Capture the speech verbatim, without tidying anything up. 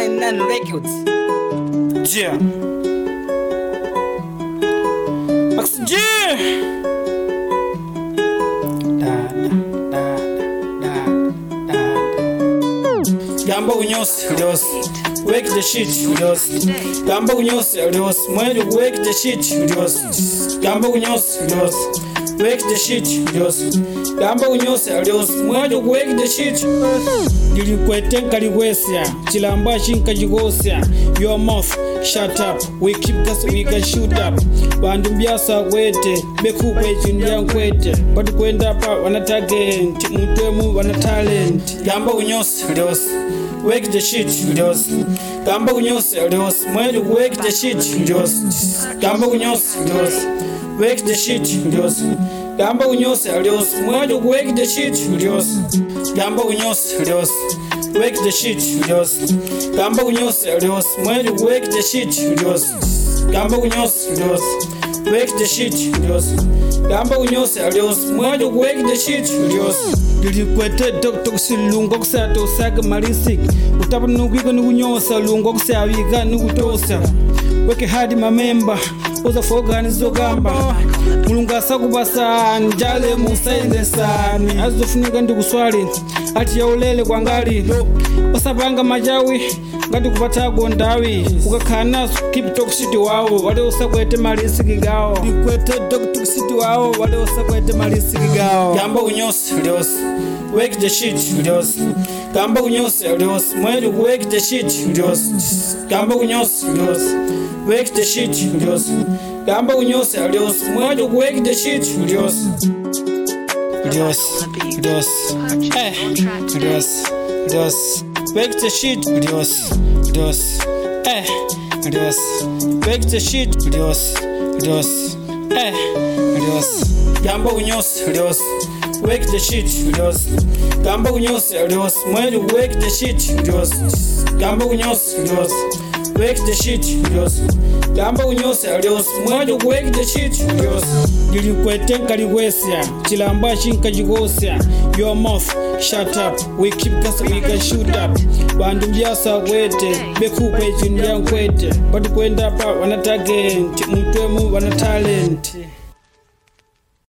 ninety-nine Records. Yeah. Max G. Da da da da da. Gamba unyos ulios. Wake the shit ulios. Gamba unyos ulios. Mweli wake the shit ulios. Gamba unyos ulios. Wake the shit ulios. Gamba unyos ulios. Mweli wake the shit. Dili kwetenka liwesya. Chilamba shinka jigosya. Your mouth. Shut up, we keep gas, we can shoot up. Bandu mbiasa wete, beku kwechi ndiyan kwete. Batu kwenda pa wana talent, mutwemu wana talent. Gamba unyos, ulios, wake the shit, ulios. Gamba unyos, ulios, mweli wake the shit, ulios. Gamba unyos, ulios, wake the shit, ulios. Gamba unyos, ulios, mweli wake the shit, ulios. Gamba unyos, ulios. Wake the shit, ulios. Gamba unyos, ulios. Mweli wake the shit, ulios. Gamba unyos, ulios. Wake the shit, ulios. Gamba unyos, ulios. Mweli wake the shit, ulios. Dili kwete tok tok si lungo ksa to saga marisik. Utapa nugiko nugunyosa lungo ksa wika nugutosa. Weke hadi mamemba. Oza foga nizogamba. Mulunga sakubasa njale musaile sani. Azofunika ndikuswali. Ati ya ulele kwa ngali. Osapanga majawi. Ngati kupata gondawi. Ukakana keep toxicity wao. Wale osakwete marisiki gao. Dikwete toxicity wao. Wale osakwete marisiki gao. Gamba unyos ulios. Wake the shit ulios. Gamba unyos ulios. Mweli wake the shit ulios. Gamba unyos ulios. Wake the shit ulios. Gamba unyos ulios. Mweli wake the shit ulios. Ulios. Ulios. Eh. Ulios. Ulios. Wake the shit ulios. Ulios. Eh. Ulios. Wake the shit ulios. Ulios. Eh. Ulios. Gamba unyos ulios. Wake the shit ulios. Gamba unyos ulios. Mweli wake the shit ulios. Gamba unyos ulios. Wake the shit ulios. Gamba unyos ulios. Mweli wake the shit ulios. Dili kwetenka liwesya. Chilamba shinka jigosya. Your mouth. Shut up, we keep gas, we can shoot up. Bandu mbiasa wete, beku kwechi ndiyan kwete. Batu kwenda pa wana talent, mutwemu wana talent.